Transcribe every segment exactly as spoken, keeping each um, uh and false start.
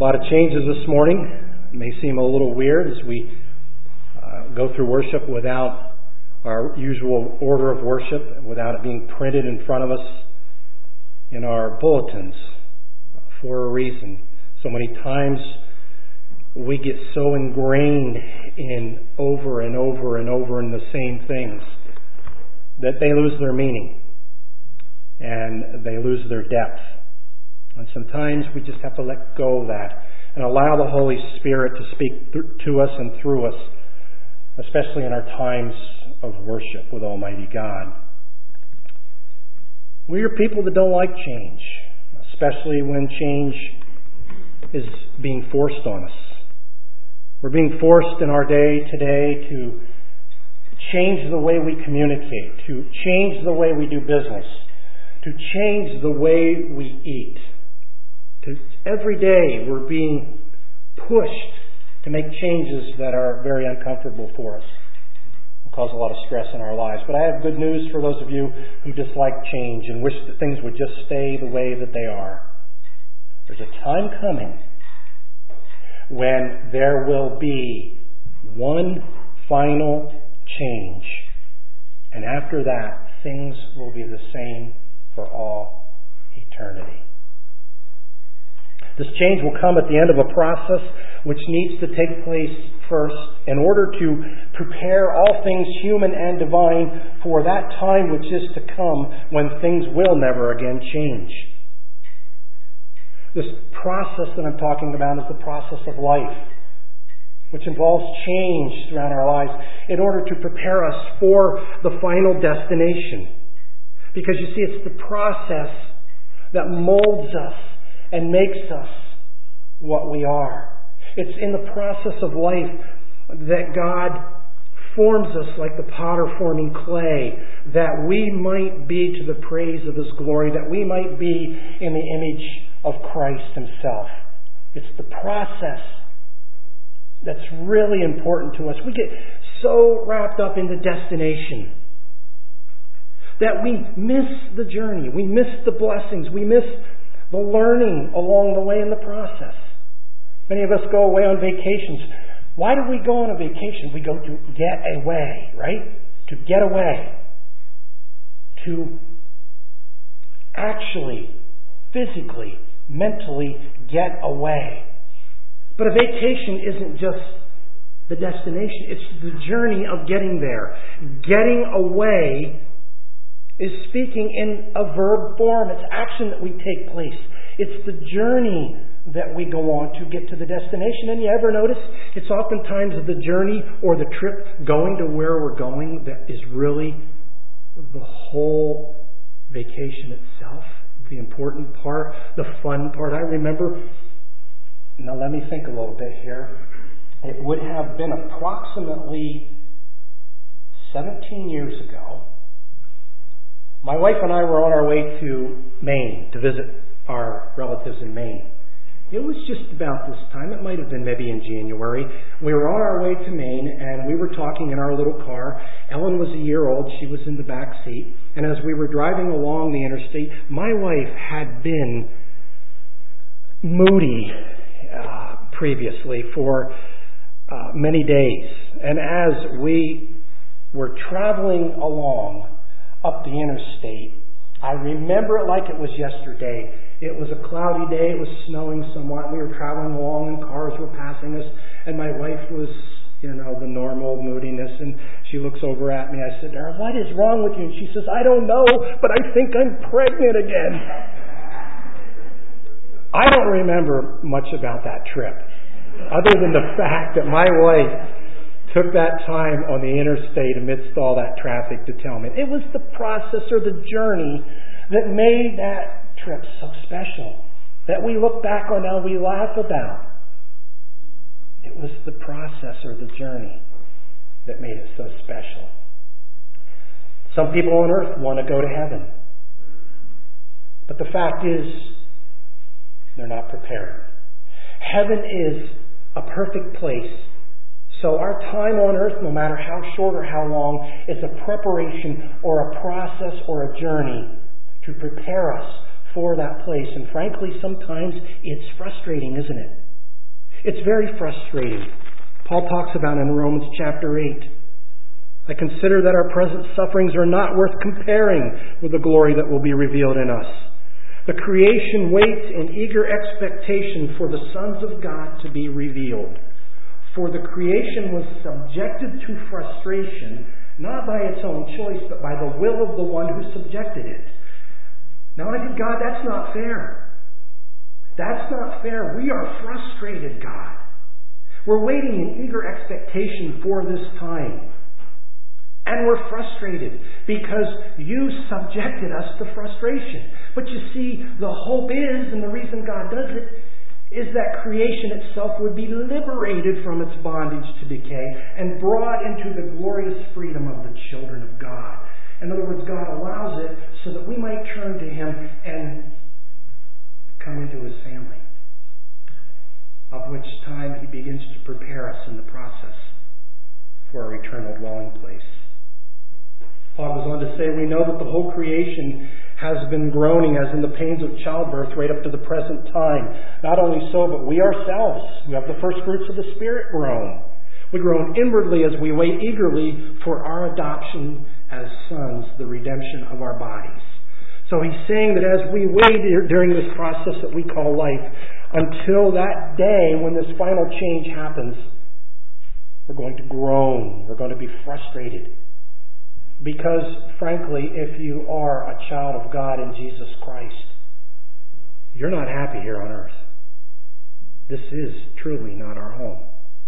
lot of changes this morning. It may seem a little weird as we uh, go through worship without our usual order of worship, without it being printed in front of us in our bulletins for a reason. So many times we get so ingrained in over and over and over in the same things that they lose their meaning and they lose their depth. And sometimes we just have to let go of that and allow the Holy Spirit to speak th- to us and through us, especially in our times of worship with Almighty God. We are people that don't like change, especially when change is being forced on us. We're being forced in our day today to change the way we communicate, to change the way we do business, to change the way we eat. To, every day we're being pushed to make changes that are very uncomfortable for us. It cause a lot of stress in our lives. But I have good news for those of you who dislike change and wish that things would just stay the way that they are. There's a time coming when there will be one final change. And after that, things will be the same for all eternity. This change will come at the end of a process which needs to take place first in order to prepare all things human and divine for that time which is to come when things will never again change. This process that I'm talking about is the process of life, which involves change throughout our lives in order to prepare us for the final destination. Because you see, it's the process that molds us and makes us what we are. It's in the process of life that God forms us like the potter forming clay, that we might be to the praise of His glory, that we might be in the image of Christ Himself. It's the process that's really important to us. We get so wrapped up in the destination that we miss the journey. We miss the blessings. We miss the learning along the way in the process. Many of us go away on vacations. Why do we go on a vacation? We go to get away, right? To get away. To actually, physically, mentally get away. But a vacation isn't just the destination. It's the journey of getting there. Getting away is speaking in a verb form. It's action that we take place. It's the journey that we go on to get to the destination. And you ever notice it's oftentimes the journey or the trip going to where we're going that is really the whole vacation itself, the important part, the fun part. I remember, now let me think a little bit here. It would have been approximately seventeen years ago. My wife and I were on our way to Maine to visit our relatives in Maine. It was just about this time. It might have been maybe in January. We were on our way to Maine, and we were talking in our little car. Ellen was a year old. She was in the back seat. And as we were driving along the interstate, my wife had been moody uh, previously for uh, many days. And as we were traveling along up the interstate, I remember it like it was yesterday. It was a cloudy day. It was snowing somewhat. We were traveling along and cars were passing us. And my wife was, you know, the normal moodiness. And she looks over at me. I said, "Darren, what is wrong with you?" And she says, "I don't know, but I think I'm pregnant again." I don't remember much about that trip, other than the fact that my wife took that time on the interstate amidst all that traffic to tell me. It was the process or the journey that made that trip so special, that we look back on now, we laugh about. It was the process or the journey that made it so special. Some people on earth want to go to heaven, but the fact is they're not prepared. Heaven is a perfect place. So our time on earth, no matter how short or how long, is a preparation or a process or a journey to prepare us for that place. And frankly, sometimes it's frustrating, isn't it? It's very frustrating. Paul talks about it in Romans chapter eight. I consider that our present sufferings are not worth comparing with the glory that will be revealed in us. The creation waits in eager expectation for the sons of God to be revealed. For the creation was subjected to frustration, not by its own choice, but by the will of the one who subjected it. Now I think, God, that's not fair. That's not fair. We are frustrated, God. We're waiting in eager expectation for this time. And we're frustrated because you subjected us to frustration. But you see, the hope is, and the reason God does it, is that creation itself would be liberated from its bondage to decay and brought into the glorious freedom of the children of God. In other words, God allows it so that we might turn to Him and come into His family, of which time He begins to prepare us in the process for our eternal dwelling place. Paul goes on to say, we know that the whole creation has been groaning as in the pains of childbirth right up to the present time. Not only so, but we ourselves, who have the first fruits of the Spirit, groan. We groan inwardly as we wait eagerly for our adoption as sons, the redemption of our bodies. So he's saying that as we wait during this process that we call life, until that day when this final change happens, we're going to groan. We're going to be frustrated. Because, frankly, if you are a child of God in Jesus Christ, you're not happy here on earth. This is truly not our home.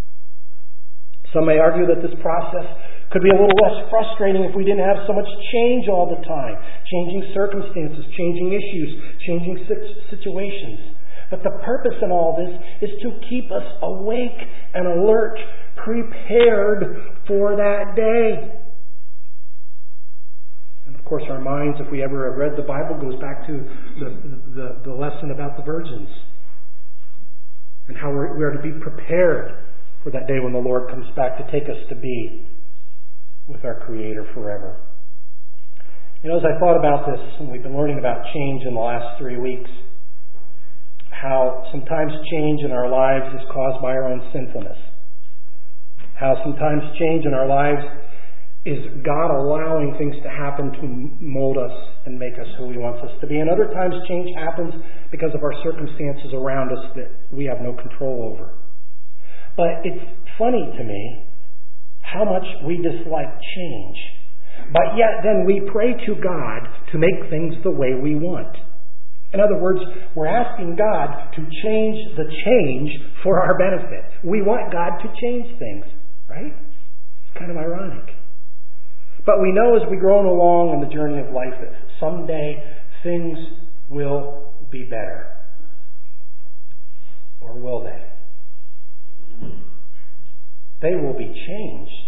Some may argue that this process could be a little less frustrating if we didn't have so much change all the time. Changing circumstances, changing issues, changing situations. But the purpose in all this is to keep us awake and alert, prepared for that day. And of course, our minds, if we ever have read the Bible, goes back to the, the, the lesson about the virgins and how we're, we are to be prepared for that day when the Lord comes back to take us to be with our Creator forever. You know, as I thought about this, and we've been learning about change in the last three weeks, how sometimes change in our lives is caused by our own sinfulness. How sometimes change in our lives is God allowing things to happen to mold us and make us who He wants us to be. And other times change happens because of our circumstances around us that we have no control over. But it's funny to me how much we dislike change. But yet then we pray to God to make things the way we want. In other words, we're asking God to change the change for our benefit. We want God to change things, right? It's kind of ironic. But we know as we grow along in the journey of life that someday things will be better. Or will they? They will be changed.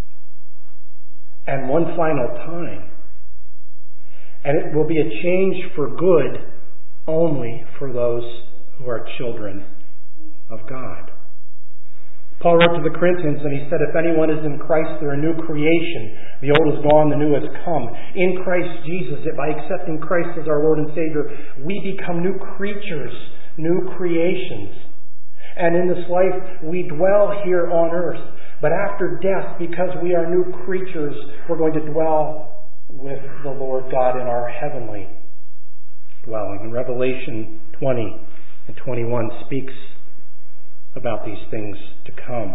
And one final time. And it will be a change for good only for those who are children of God. Paul wrote to the Corinthians and he said, if anyone is in Christ, they're a new creation. The old is gone, the new has come. In Christ Jesus, by accepting Christ as our Lord and Savior, we become new creatures, new creations. And in this life, we dwell here on earth. But after death, because we are new creatures, we're going to dwell with the Lord God in our heavenly dwelling. And Revelation twenty and twenty-one speaks about these things to come.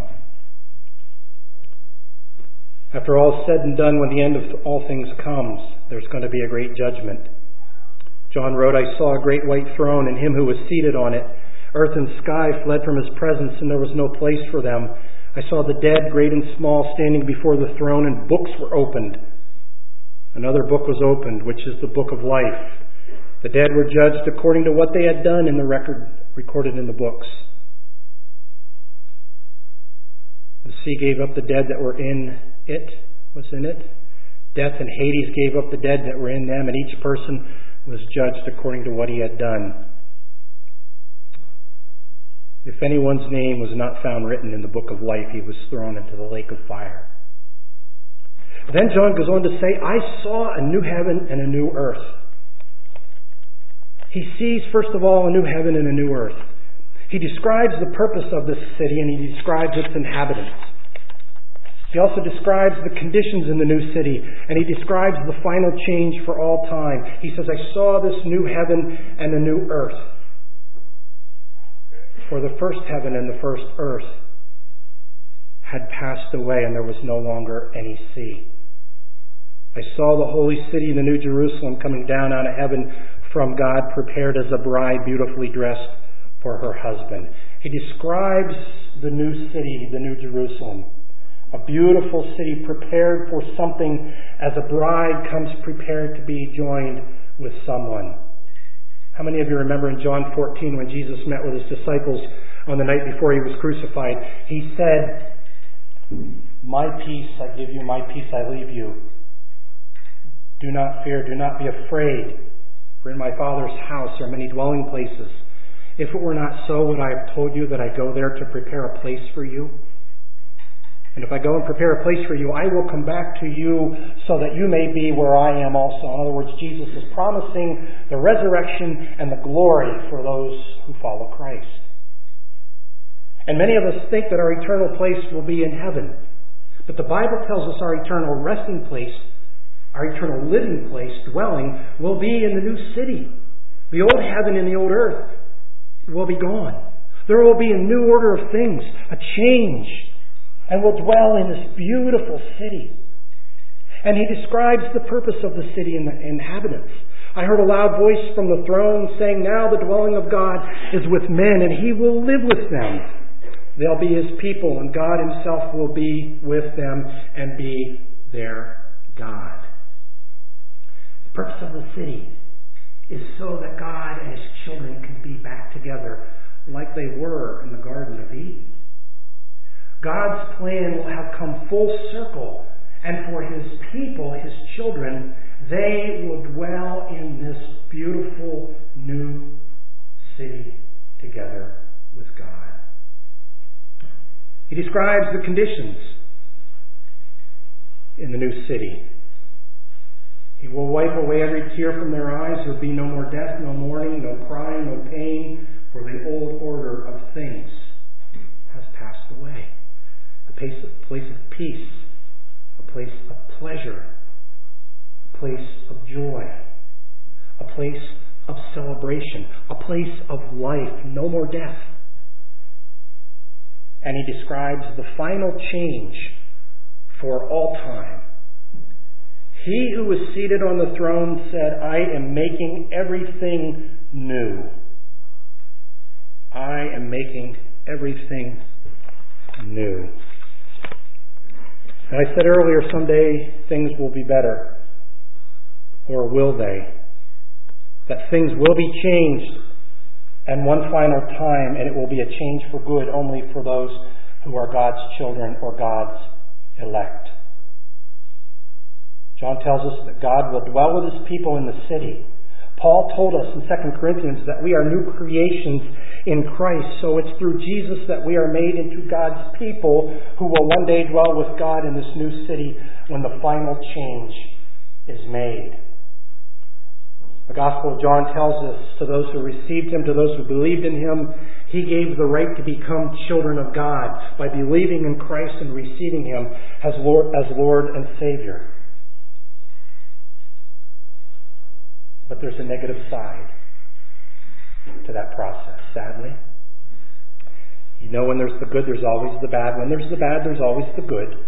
After all is said and done, when the end of all things comes, there's going to be a great judgment. John wrote, I saw a great white throne and him who was seated on it. Earth and sky fled from his presence, and there was no place for them. I saw the dead, great and small, standing before the throne, and books were opened. Another book was opened, which is the book of life. The dead were judged according to what they had done in the record recorded in the books. The sea gave up the dead that were in it, was in it. Death and Hades gave up the dead that were in them, and each person was judged according to what he had done. If anyone's name was not found written in the book of life, he was thrown into the lake of fire. Then John goes on to say, I saw a new heaven and a new earth. He sees, first of all, a new heaven and a new earth. He describes the purpose of this city, and he describes its inhabitants. He also describes the conditions in the new city, and he describes the final change for all time. He says, I saw this new heaven and the new earth. For the first heaven and the first earth had passed away, and there was no longer any sea. I saw the holy city, the new Jerusalem, coming down out of heaven from God, prepared as a bride beautifully dressed for her husband. He describes the new city, the new Jerusalem, a beautiful city prepared for something as a bride comes prepared to be joined with someone. How many of you remember in John fourteen when Jesus met with his disciples on the night before he was crucified? He said, my peace I give you, my peace I leave you. Do not fear, do not be afraid, for in my Father's house are many dwelling places. If it were not so, would I have told you that I go there to prepare a place for you? And if I go and prepare a place for you, I will come back to you so that you may be where I am also. In other words, Jesus is promising the resurrection and the glory for those who follow Christ. And many of us think that our eternal place will be in heaven. But the Bible tells us our eternal resting place, our eternal living place, dwelling, will be in the new city. The old heaven and the old earth will be gone. There will be a new order of things, a change. And will dwell in this beautiful city. And he describes the purpose of the city and the inhabitants. I heard a loud voice from the throne saying, now the dwelling of God is with men, and he will live with them. They'll be his people, and God himself will be with them and be their God. The purpose of the city is so that God and his children can be back together like they were in the Garden of Eden. God's plan will have come full circle, and for his people, his children, they will dwell in this beautiful new city together with God. He describes the conditions in the new city. He will wipe away every tear from their eyes. There will be no more death, no mourning, no crying, no pain, for the old order of things has passed away. A place of, place of peace, a place of pleasure, a place of joy, a place of celebration, a place of life, no more death. And he describes the final change for all time. He who was seated on the throne said, I am making everything new. I am making everything new. And I said earlier, someday things will be better. Or will they? That things will be changed and one final time, and it will be a change for good only for those who are God's children or God's elect. John tells us that God will dwell with his people in the city. Paul told us in Second Corinthians that we are new creations in Christ. So it's through Jesus that we are made into God's people who will one day dwell with God in this new city when the final change is made. The Gospel of John tells us, to those who received him, to those who believed in him, he gave the right to become children of God by believing in Christ and receiving him as Lord, as Lord and Savior. But there's a negative side to that process, sadly. You know, when there's the good, there's always the bad. When there's the bad, there's always the good.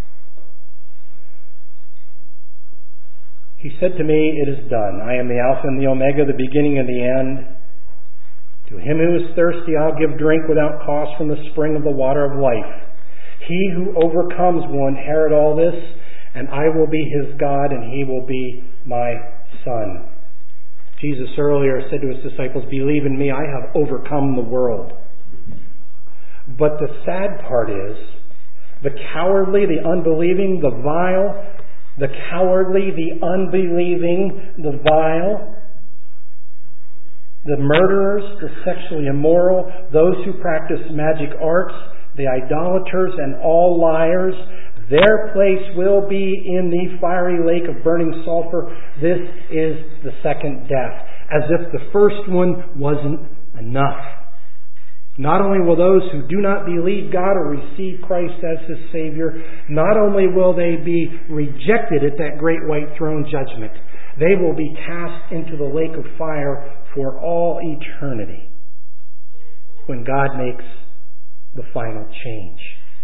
He said to me, it is done. I am the Alpha and the Omega, the beginning and the end. To him who is thirsty, I'll give drink without cost from the spring of the water of life. He who overcomes will inherit all this, and I will be his God, and he will be my son. Jesus earlier said to his disciples, believe in me, I have overcome the world. But the sad part is, the cowardly, the unbelieving, the vile, the cowardly, the unbelieving, the vile, the murderers, the sexually immoral, those who practice magic arts, the idolaters, and all liars, their place will be in the fiery lake of burning sulfur. This is the second death. As if the first one wasn't enough. Not only will those who do not believe God or receive Christ as His Savior, not only will they be rejected at that great white throne judgment, they will be cast into the lake of fire for all eternity when God makes the final change.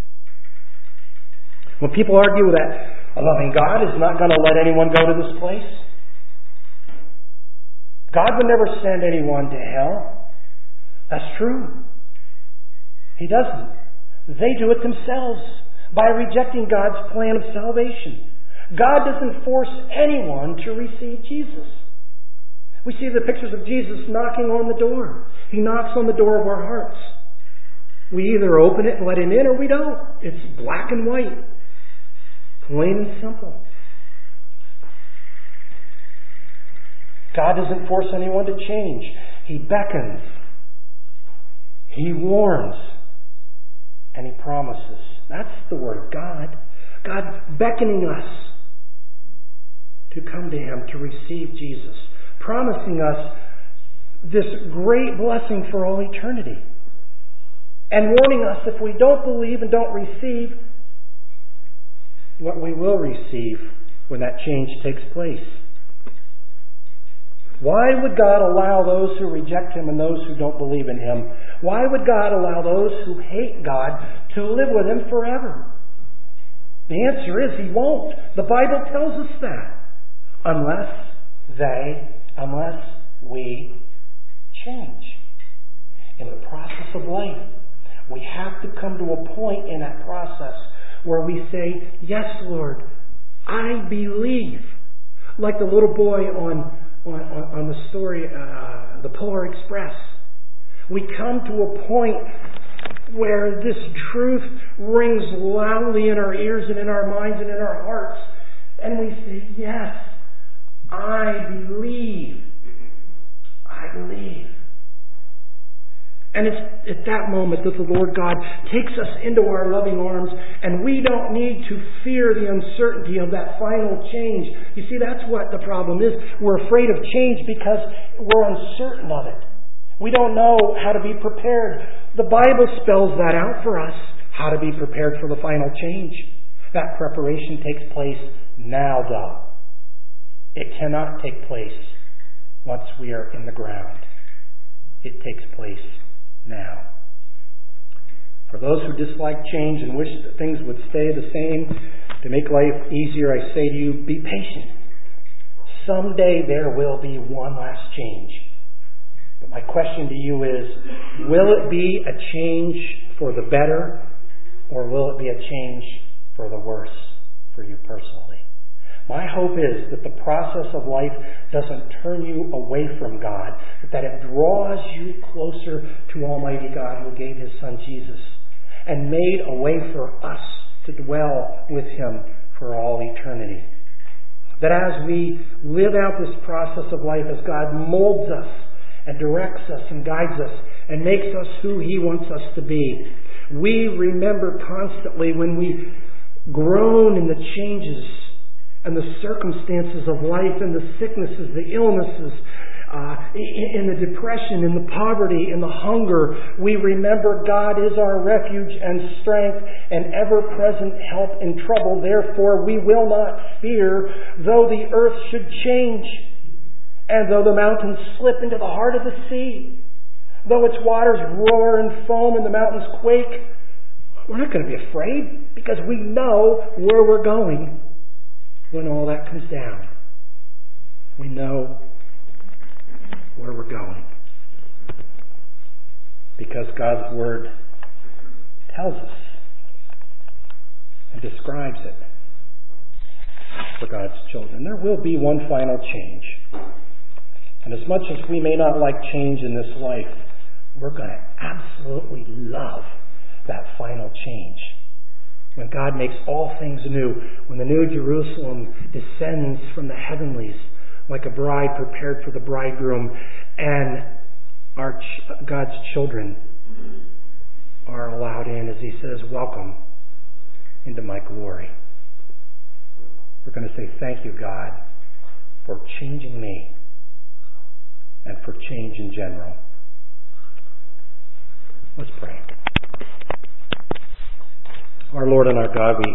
When people argue that a loving God is not going to let anyone go to this place, God would never send anyone to hell. That's true. He doesn't. They do it themselves by rejecting God's plan of salvation. God doesn't force anyone to receive Jesus. We see the pictures of Jesus knocking on the door. He knocks on the door of our hearts. We either open it and let Him in or we don't. It's black and white. Plain and simple. God doesn't force anyone to change. He beckons. He warns. And He promises. That's the Word of God. God beckoning us to come to Him, to receive Jesus. Promising us this great blessing for all eternity. And warning us if we don't believe and don't receive, what we will receive when that change takes place. Why would God allow those who reject Him and those who don't believe in Him? Why would God allow those who hate God to live with Him forever? The answer is He won't. The Bible tells us that. Unless they, unless we change. In the process of life, we have to come to a point in that process where we say, yes, Lord, I believe. Like the little boy on On, on, on the story, uh, the Polar Express. We come to a point where this truth rings loudly in our ears and in our minds and in our hearts. And we say, yes, I believe. I believe. And it's at that moment that the Lord God takes us into our loving arms, and we don't need to fear the uncertainty of that final change. You see, that's what the problem is. We're afraid of change because we're uncertain of it. We don't know how to be prepared. The Bible spells that out for us, how to be prepared for the final change. That preparation takes place now, though. It cannot take place once we are in the ground. It takes place now. For those who dislike change and wish that things would stay the same to make life easier, I say to you, be patient. Someday there will be one last change. But my question to you is, will it be a change for the better, or will it be a change for the worse for you personally? My hope is that the process of life doesn't turn you away from God, but that it draws you closer to Almighty God, who gave His Son Jesus and made a way for us to dwell with Him for all eternity. That as we live out this process of life, as God molds us and directs us and guides us and makes us who He wants us to be, we remember constantly when we groan in the changes and the circumstances of life, and the sicknesses, the illnesses, uh, in the depression, in the poverty, in the hunger, we remember God is our refuge and strength and ever-present help in trouble. Therefore, we will not fear, though the earth should change, and though the mountains slip into the heart of the sea, though its waters roar and foam and the mountains quake. We're not going to be afraid, because we know where we're going. When all that comes down, we know where we're going. Because God's Word tells us and describes it for God's children. There will be one final change. And as much as we may not like change in this life, we're going to absolutely love that final change. When God makes all things new, when the new Jerusalem descends from the heavenlies like a bride prepared for the bridegroom, and our ch- God's children are allowed in, as He says, welcome into my glory. We're going to say, thank you, God, for changing me and for change in general. Let's pray. Our Lord and our God, we